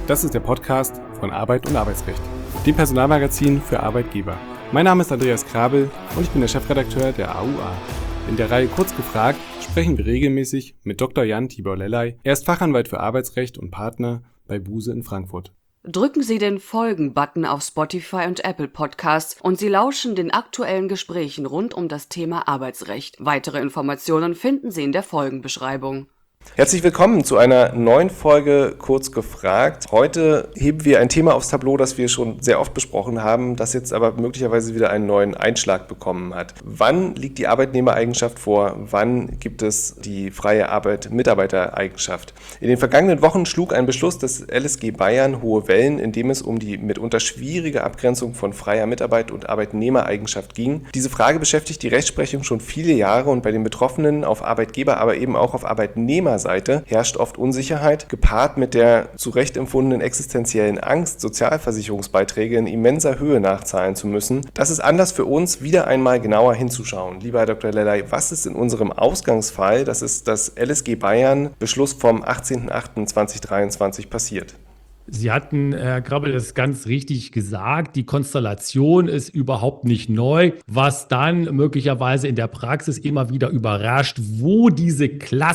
Das ist der Podcast von Arbeit und Arbeitsrecht, dem Personalmagazin für Arbeitgeber. Mein Name ist Andreas Krabel und ich bin der Chefredakteur der AUA. In der Reihe Kurz gefragt sprechen wir regelmäßig mit Dr. Jan Tibor Lellay. Er ist Fachanwalt für Arbeitsrecht und Partner bei Buse in Frankfurt. Drücken Sie den Folgen-Button auf Spotify und Apple Podcasts und Sie lauschen den aktuellen Gesprächen rund um das Thema Arbeitsrecht. Weitere Informationen finden Sie in der Folgenbeschreibung. Herzlich willkommen zu einer neuen Folge Kurz gefragt. Heute heben wir ein Thema aufs Tableau, das wir schon sehr oft besprochen haben, das jetzt aber möglicherweise wieder einen neuen Einschlag bekommen hat. Wann liegt die Arbeitnehmereigenschaft vor? Wann gibt es die freie Mitarbeitereigenschaft? In den vergangenen Wochen schlug ein Beschluss des LSG Bayern hohe Wellen, in dem es um die mitunter schwierige Abgrenzung von freier Mitarbeit und Arbeitnehmereigenschaft ging. Diese Frage beschäftigt die Rechtsprechung schon viele Jahre und bei den Betroffenen auf Arbeitgeber, aber eben auch auf Arbeitnehmerseite herrscht oft Unsicherheit, gepaart mit der zu Recht empfundenen existenziellen Angst, Sozialversicherungsbeiträge in immenser Höhe nachzahlen zu müssen. Das ist Anlass für uns, wieder einmal genauer hinzuschauen. Lieber Herr Dr. Lellay, was ist in unserem Ausgangsfall, das ist das LSG Bayern, Beschluss vom 18.08.2023 passiert? Sie hatten, Herr Krabbel, das ganz richtig gesagt. Die Konstellation ist überhaupt nicht neu, was dann möglicherweise in der Praxis immer wieder überrascht, wo diese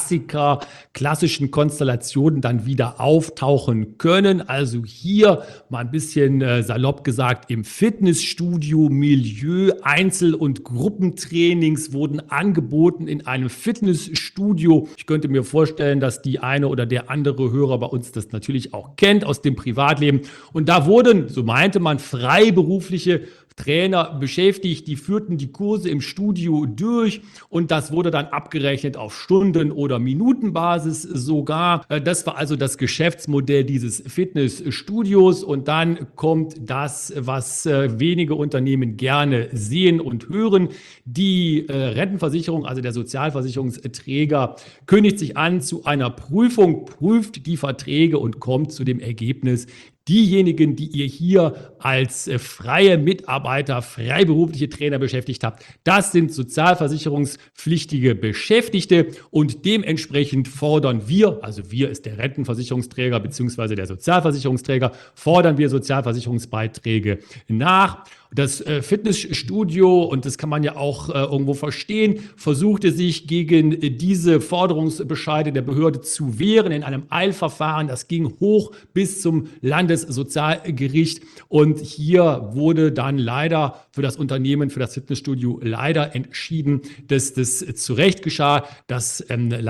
klassischen Konstellationen dann wieder auftauchen können. Also hier mal ein bisschen salopp gesagt im Fitnessstudio, Milieu, Einzel- und Gruppentrainings wurden angeboten in einem Fitnessstudio. Ich könnte mir vorstellen, dass die eine oder der andere Hörer bei uns das natürlich auch kennt aus dem Privatleben. Und da wurden, so meinte man, freiberufliche Trainer beschäftigt, die führten die Kurse im Studio durch und das wurde dann abgerechnet auf Stunden- oder Minutenbasis sogar. Das war also das Geschäftsmodell dieses Fitnessstudios und dann kommt das, was wenige Unternehmen gerne sehen und hören. Die Rentenversicherung, also der Sozialversicherungsträger, kündigt sich an zu einer Prüfung, prüft die Verträge und kommt zu dem Ergebnis, diejenigen, die ihr hier als freie Mitarbeiter, freiberufliche Trainer beschäftigt habt, das sind sozialversicherungspflichtige Beschäftigte und dementsprechend fordern wir, also wir ist der Rentenversicherungsträger bzw. der Sozialversicherungsträger, fordern wir Sozialversicherungsbeiträge nach. Das Fitnessstudio, und das kann man ja auch irgendwo verstehen, versuchte sich gegen diese Forderungsbescheide der Behörde zu wehren in einem Eilverfahren. Das ging hoch bis zum Landessozialgericht und hier wurde dann leider für das Unternehmen, für das Fitnessstudio leider entschieden, dass das zu Recht geschah. Das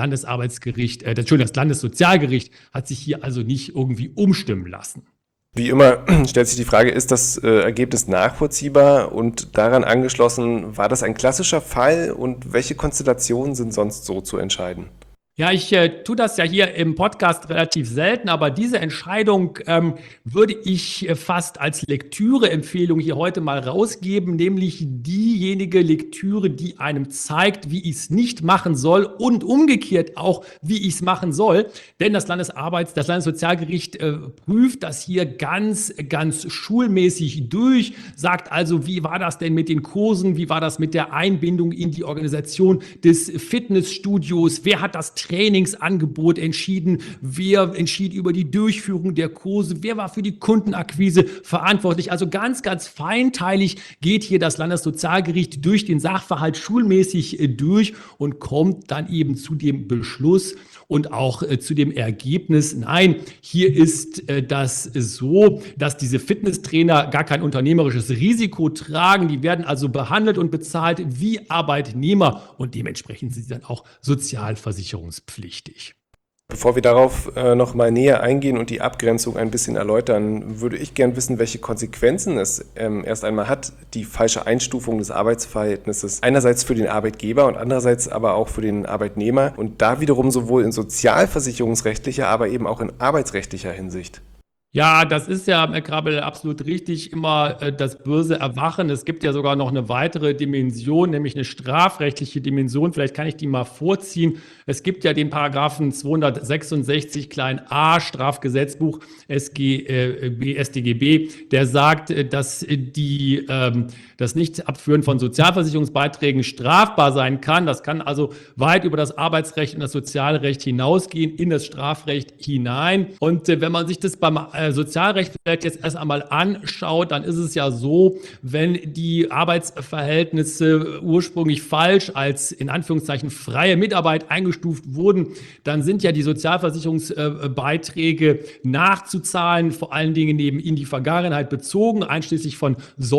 Landessozialgericht hat sich hier also nicht irgendwie umstimmen lassen. Wie immer stellt sich die Frage, ist das Ergebnis nachvollziehbar und daran angeschlossen, war das ein klassischer Fall und welche Konstellationen sind sonst so zu entscheiden? Ja, ich tue das ja hier im Podcast relativ selten, aber diese Entscheidung würde ich fast als Lektüreempfehlung hier heute mal rausgeben, nämlich diejenige Lektüre, die einem zeigt, wie ich es nicht machen soll und umgekehrt auch, wie ich es machen soll. Denn das Landessozialgericht prüft das hier ganz schulmäßig durch, sagt also, wie war das denn mit den Kursen, wie war das mit der Einbindung in die Organisation des Fitnessstudios, wer hat das Trainingsangebot entschieden, wer entschied über die Durchführung der Kurse, wer war für die Kundenakquise verantwortlich. Also ganz feinteilig geht hier das Landessozialgericht durch den Sachverhalt schulmäßig durch und kommt dann eben zu dem Beschluss und auch zu dem Ergebnis, nein, hier ist das so, dass diese Fitnesstrainer gar kein unternehmerisches Risiko tragen. Die werden also behandelt und bezahlt wie Arbeitnehmer und dementsprechend sind sie dann auch sozialversicherungspflichtig. Bevor wir darauf noch mal näher eingehen und die Abgrenzung ein bisschen erläutern, würde ich gern wissen, welche Konsequenzen es erst einmal hat, die falsche Einstufung des Arbeitsverhältnisses einerseits für den Arbeitgeber und andererseits aber auch für den Arbeitnehmer und da wiederum sowohl in sozialversicherungsrechtlicher, aber eben auch in arbeitsrechtlicher Hinsicht. Ja, das ist ja, Herr Krabbel, absolut richtig, immer das böse Erwachen. Es gibt ja sogar noch eine weitere Dimension, nämlich eine strafrechtliche Dimension. Vielleicht kann ich die mal vorziehen. Es gibt ja den Paragraphen 266 klein a Strafgesetzbuch StGB, der sagt, dass das Nicht-Abführen von Sozialversicherungsbeiträgen strafbar sein kann. Das kann also weit über das Arbeitsrecht und das Sozialrecht hinausgehen, in das Strafrecht hinein. Und wenn man sich das beim Sozialrecht vielleicht jetzt erst einmal anschaut, dann ist es ja so, wenn die Arbeitsverhältnisse ursprünglich falsch als in Anführungszeichen freie Mitarbeit eingestuft wurden, dann sind ja die Sozialversicherungsbeiträge nachzuzahlen, vor allen Dingen eben in die Vergangenheit bezogen, einschließlich von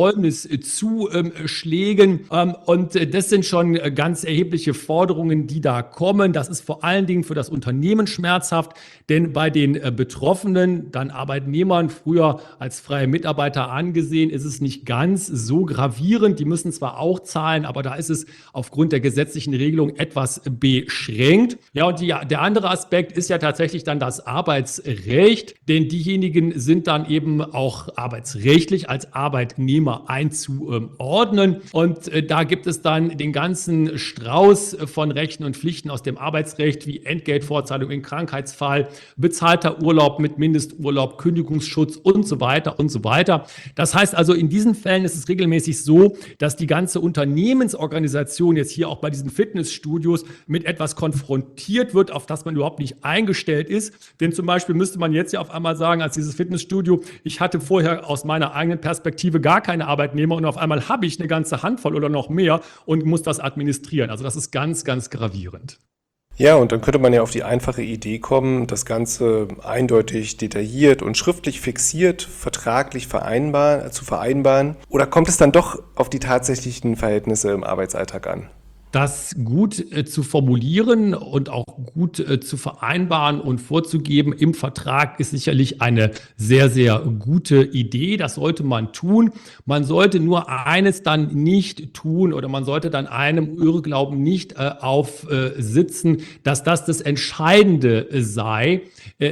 Säumniszuschlägen. Und das sind schon ganz erhebliche Forderungen, die da kommen. Das ist vor allen Dingen für das Unternehmen schmerzhaft, denn bei den Betroffenen, dann Arbeitnehmern, früher als freie Mitarbeiter angesehen, ist es nicht ganz so gravierend. Die müssen zwar auch zahlen, aber da ist es aufgrund der gesetzlichen Regelung etwas beschränkt. Ja, und der andere Aspekt ist ja tatsächlich dann das Arbeitsrecht, denn diejenigen sind dann eben auch arbeitsrechtlich als Arbeitnehmer einzuordnen. Und da gibt es dann den ganzen Strauß von Rechten und Pflichten aus dem Arbeitsrecht, wie Entgeltfortzahlung in Krankheitsfall, bezahlter Urlaub mit Mindesturlaub, Kündigungsschutz und so weiter und so weiter. Das heißt also, in diesen Fällen ist es regelmäßig so, dass die ganze Unternehmensorganisation jetzt hier auch bei diesen Fitnessstudios mit etwas konfrontiert wird, auf das man überhaupt nicht eingestellt ist. Denn zum Beispiel müsste man jetzt ja auf einmal sagen, als dieses Fitnessstudio, ich hatte vorher aus meiner eigenen Perspektive gar keine Arbeitnehmer und auf einmal habe ich eine ganze Handvoll oder noch mehr und muss das administrieren. Also das ist ganz, ganz gravierend. Ja, und dann könnte man ja auf die einfache Idee kommen, das Ganze eindeutig detailliert und schriftlich fixiert, vertraglich zu vereinbaren. Oder kommt es dann doch auf die tatsächlichen Verhältnisse im Arbeitsalltag an? Das gut zu formulieren und auch gut zu vereinbaren und vorzugeben im Vertrag ist sicherlich eine sehr, sehr gute Idee. Das sollte man tun. Man sollte nur eines dann nicht tun oder man sollte dann einem Irrglauben nicht aufsitzen, dass das Entscheidende sei.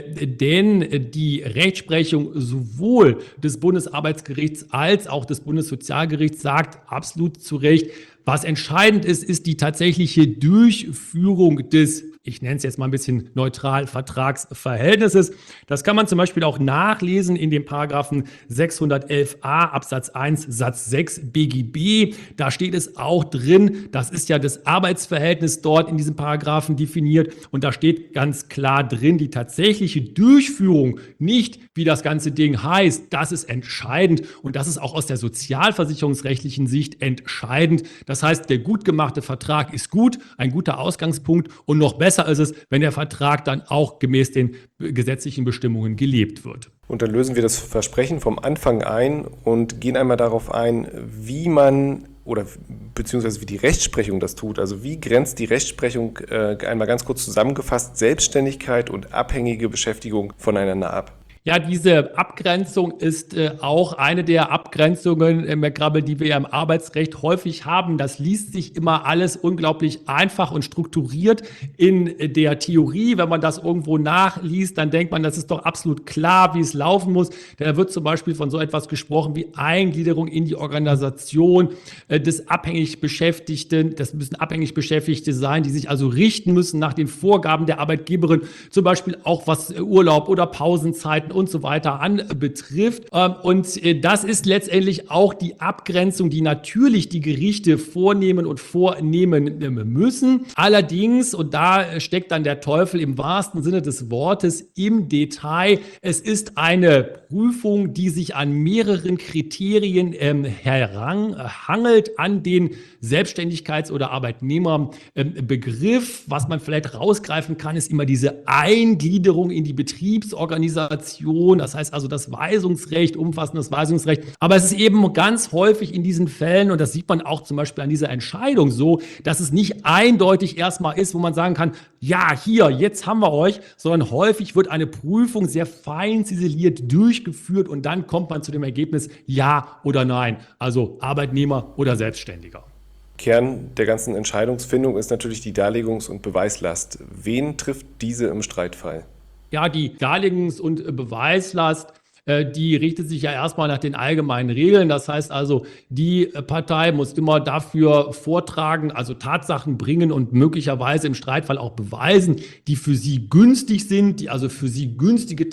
Denn die Rechtsprechung sowohl des Bundesarbeitsgerichts als auch des Bundessozialgerichts sagt absolut zu Recht, was entscheidend ist, ist die tatsächliche Durchführung des, ich nenne es jetzt mal ein bisschen neutral, Vertragsverhältnisses. Das kann man zum Beispiel auch nachlesen in dem Paragraphen 611a Absatz 1 Satz 6 BGB. Da steht es auch drin, das ist ja das Arbeitsverhältnis dort in diesem Paragraphen definiert und da steht ganz klar drin, die tatsächliche Durchführung, nicht wie das ganze Ding heißt, das ist entscheidend und das ist auch aus der sozialversicherungsrechtlichen Sicht entscheidend. Das heißt, der gut gemachte Vertrag ist gut, ein guter Ausgangspunkt und noch besser ist es, wenn der Vertrag dann auch gemäß den gesetzlichen Bestimmungen gelebt wird. Und dann lösen wir das Versprechen vom Anfang ein und gehen einmal darauf ein, wie man oder beziehungsweise wie die Rechtsprechung das tut. Also wie grenzt die Rechtsprechung einmal ganz kurz zusammengefasst Selbstständigkeit und abhängige Beschäftigung voneinander ab? Ja, diese Abgrenzung ist auch eine der Abgrenzungen, Herr Grabbel, die wir ja im Arbeitsrecht häufig haben. Das liest sich immer alles unglaublich einfach und strukturiert in der Theorie. Wenn man das irgendwo nachliest, dann denkt man, das ist doch absolut klar, wie es laufen muss. Da wird zum Beispiel von so etwas gesprochen wie Eingliederung in die Organisation des abhängig Beschäftigten. Das müssen abhängig Beschäftigte sein, die sich also richten müssen nach den Vorgaben der Arbeitgeberin, zum Beispiel auch was Urlaub oder Pausenzeiten und so weiter anbetrifft. Und das ist letztendlich auch die Abgrenzung, die natürlich die Gerichte vornehmen und vornehmen müssen. Allerdings, und da steckt dann der Teufel im wahrsten Sinne des Wortes im Detail, es ist eine Prüfung, die sich an mehreren Kriterien herangehangelt an den Selbstständigkeits- oder Arbeitnehmerbegriff. Was man vielleicht rausgreifen kann, ist immer diese Eingliederung in die Betriebsorganisation. Das heißt also das Weisungsrecht, umfassendes Weisungsrecht. Aber es ist eben ganz häufig in diesen Fällen, und das sieht man auch zum Beispiel an dieser Entscheidung so, dass es nicht eindeutig erstmal ist, wo man sagen kann, ja, hier, jetzt haben wir euch, sondern häufig wird eine Prüfung sehr fein ziseliert durchgeführt und dann kommt man zu dem Ergebnis, ja oder nein, also Arbeitnehmer oder Selbstständiger. Kern der ganzen Entscheidungsfindung ist natürlich die Darlegungs- und Beweislast. Wen trifft diese im Streitfall? Ja, die Darlegungs- und Beweislast die richtet sich ja erstmal nach den allgemeinen Regeln. Das heißt also, die Partei muss immer dafür vortragen, also Tatsachen bringen und möglicherweise im Streitfall auch beweisen, die für sie günstig sind, die also für sie günstige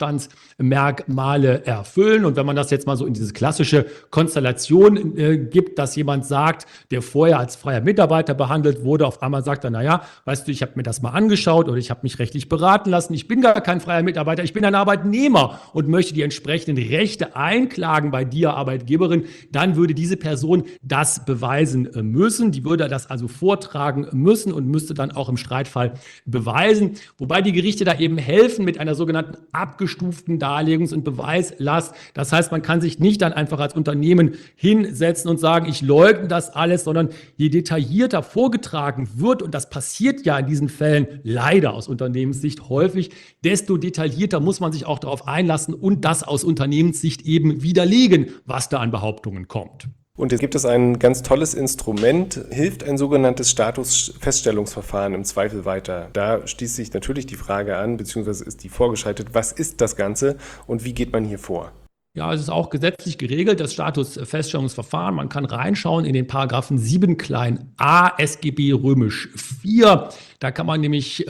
Tatbestandsmerkmale erfüllen. Und wenn man das jetzt mal so in diese klassische Konstellation gibt, dass jemand sagt, der vorher als freier Mitarbeiter behandelt wurde, auf einmal sagt er, naja, weißt du, ich habe mir das mal angeschaut oder ich habe mich rechtlich beraten lassen, ich bin gar kein freier Mitarbeiter, ich bin ein Arbeitnehmer und möchte die entsprechenden Rechte einklagen bei dir, Arbeitgeberin, dann würde diese Person das beweisen müssen. Die würde das also vortragen müssen und müsste dann auch im Streitfall beweisen. Wobei die Gerichte da eben helfen mit einer sogenannten abgestuften Darlegungs- und Beweislast. Das heißt, man kann sich nicht dann einfach als Unternehmen hinsetzen und sagen, ich leugne das alles, sondern je detaillierter vorgetragen wird, und das passiert ja in diesen Fällen leider aus Unternehmenssicht häufig, desto detaillierter muss man sich auch darauf einlassen und das aus Unternehmenssicht eben widerlegen, was da an Behauptungen kommt. Und jetzt gibt es ein ganz tolles Instrument, hilft ein sogenanntes Statusfeststellungsverfahren im Zweifel weiter. Da schließt sich natürlich die Frage an, beziehungsweise ist die vorgeschaltet, was ist das Ganze und wie geht man hier vor? Ja, es ist auch gesetzlich geregelt, das Statusfeststellungsverfahren. Man kann reinschauen in den Paragraphen 7 klein a SGB römisch 4. Da kann man nämlich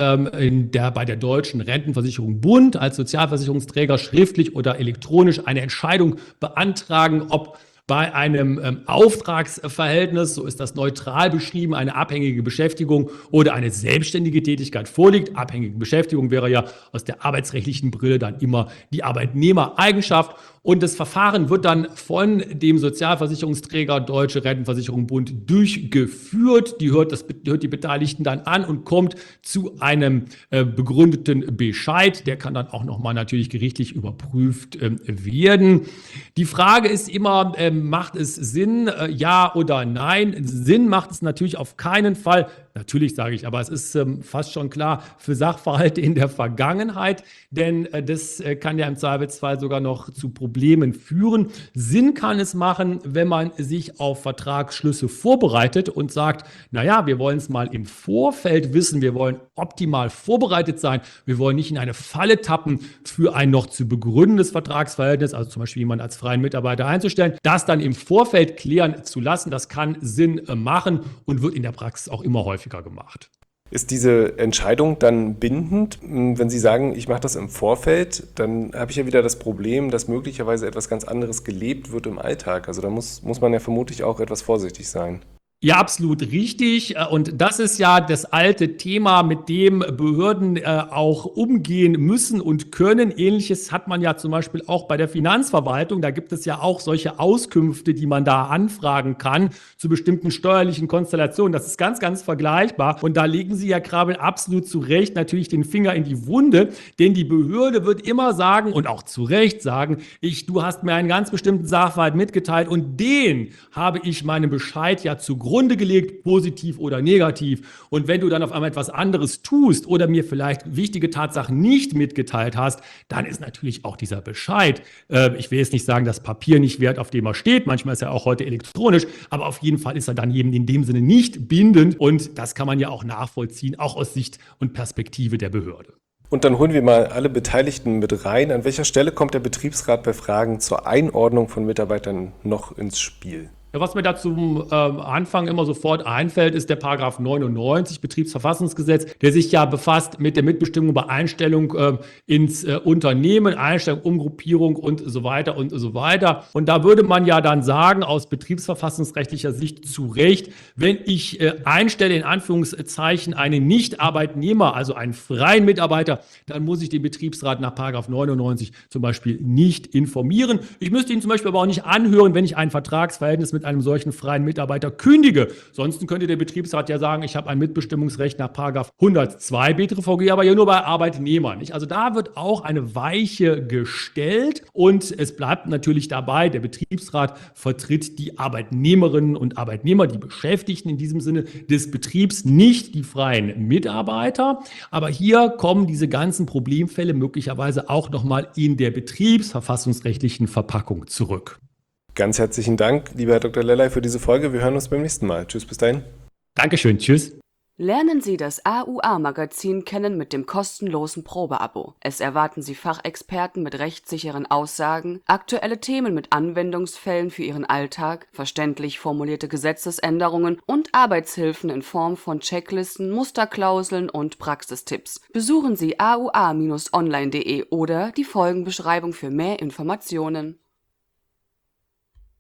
bei der Deutschen Rentenversicherung Bund als Sozialversicherungsträger schriftlich oder elektronisch eine Entscheidung beantragen, ob bei einem Auftragsverhältnis, so ist das neutral beschrieben, eine abhängige Beschäftigung oder eine selbstständige Tätigkeit vorliegt. Abhängige Beschäftigung wäre ja aus der arbeitsrechtlichen Brille dann immer die Arbeitnehmereigenschaft. Und das Verfahren wird dann von dem Sozialversicherungsträger Deutsche Rentenversicherung Bund durchgeführt. Die hört die Beteiligten dann an und kommt zu einem begründeten Bescheid. Der kann dann auch nochmal natürlich gerichtlich überprüft werden. Die Frage ist immer, macht es Sinn, ja oder nein? Sinn macht es natürlich auf keinen Fall. Natürlich sage ich, aber es ist fast schon klar für Sachverhalte in der Vergangenheit, denn das kann ja im Zweifelsfall sogar noch zu Problemen führen. Sinn kann es machen, wenn man sich auf Vertragsschlüsse vorbereitet und sagt, naja, wir wollen es mal im Vorfeld wissen, wir wollen optimal vorbereitet sein, wir wollen nicht in eine Falle tappen für ein noch zu begründendes Vertragsverhältnis, also zum Beispiel jemanden als freien Mitarbeiter einzustellen, das dann im Vorfeld klären zu lassen, das kann Sinn machen und wird in der Praxis auch immer häufiger gemacht. Ist diese Entscheidung dann bindend? Wenn Sie sagen, ich mache das im Vorfeld, dann habe ich ja wieder das Problem, dass möglicherweise etwas ganz anderes gelebt wird im Alltag. Also da muss man ja vermutlich auch etwas vorsichtig sein. Ja, absolut richtig. Und das ist ja das alte Thema, mit dem Behörden auch umgehen müssen und können. Ähnliches hat man ja zum Beispiel auch bei der Finanzverwaltung. Da gibt es ja auch solche Auskünfte, die man da anfragen kann zu bestimmten steuerlichen Konstellationen. Das ist ganz, ganz vergleichbar. Und da legen Sie, Herr Krabel, absolut zu Recht natürlich den Finger in die Wunde. Denn die Behörde wird immer sagen und auch zu Recht sagen, du hast mir einen ganz bestimmten Sachverhalt mitgeteilt und den habe ich meinem Bescheid ja zugrunde gelegt, positiv oder negativ. Und wenn du dann auf einmal etwas anderes tust oder mir vielleicht wichtige Tatsachen nicht mitgeteilt hast, dann ist natürlich auch dieser Bescheid, ich will jetzt nicht sagen, das Papier nicht wert, auf dem er steht, manchmal ist er auch heute elektronisch, aber auf jeden Fall ist er dann eben in dem Sinne nicht bindend und das kann man ja auch nachvollziehen, auch aus Sicht und Perspektive der Behörde. Und dann holen wir mal alle Beteiligten mit rein. An welcher Stelle kommt der Betriebsrat bei Fragen zur Einordnung von Mitarbeitern noch ins Spiel? Ja, was mir da zum Anfang immer sofort einfällt, ist der Paragraph 99 Betriebsverfassungsgesetz, der sich ja befasst mit der Mitbestimmung bei Einstellung ins Unternehmen, Einstellung, Umgruppierung und so weiter und so weiter. Und da würde man ja dann sagen, aus betriebsverfassungsrechtlicher Sicht zu Recht, wenn ich einstelle in Anführungszeichen einen Nicht-Arbeitnehmer, also einen freien Mitarbeiter, dann muss ich den Betriebsrat nach Paragraph 99 zum Beispiel nicht informieren. Ich müsste ihn zum Beispiel aber auch nicht anhören, wenn ich ein Vertragsverhältnis mit einem solchen freien Mitarbeiter kündige. Sonst könnte der Betriebsrat ja sagen, ich habe ein Mitbestimmungsrecht nach § 102 BTVG, aber ja nur bei Arbeitnehmern. Nicht? Also da wird auch eine Weiche gestellt und es bleibt natürlich dabei, der Betriebsrat vertritt die Arbeitnehmerinnen und Arbeitnehmer, die Beschäftigten in diesem Sinne des Betriebs, nicht die freien Mitarbeiter. Aber hier kommen diese ganzen Problemfälle möglicherweise auch nochmal in der betriebsverfassungsrechtlichen Verpackung zurück. Ganz herzlichen Dank, lieber Herr Dr. Lellay, für diese Folge. Wir hören uns beim nächsten Mal. Tschüss, bis dahin. Dankeschön, tschüss. Lernen Sie das AUA-Magazin kennen mit dem kostenlosen Probeabo. Es erwarten Sie Fachexperten mit rechtssicheren Aussagen, aktuelle Themen mit Anwendungsfällen für Ihren Alltag, verständlich formulierte Gesetzesänderungen und Arbeitshilfen in Form von Checklisten, Musterklauseln und Praxistipps. Besuchen Sie aua-online.de oder die Folgenbeschreibung für mehr Informationen.